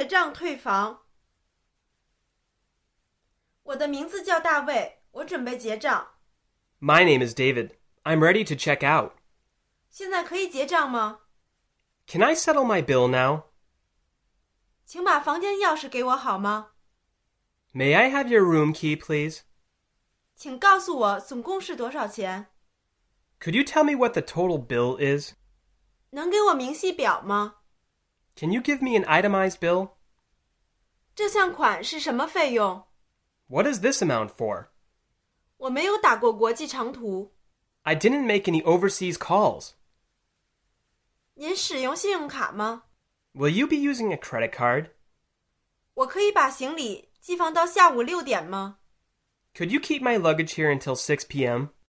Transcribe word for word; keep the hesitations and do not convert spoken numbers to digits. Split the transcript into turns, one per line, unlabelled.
结账退房。我的名字叫大卫，我准备结账。
My name is David. I'm ready to check out.
现在可以结账吗？
Can I settle my bill now?
请把房间钥匙给我好吗？
May I have your room key, please?
请告诉我总共是多少钱？
Could you tell me what the total bill is?
能给我明细表吗？
Can you give me an itemized bill?
这项款是什么费用？
What is this amount for?
我没有打过国际长途。
I didn't make any overseas calls.
您使用信用卡吗？
Will you be using a credit card?
我可以把行李寄放到下午六点吗？
Could you keep my luggage here until six p m?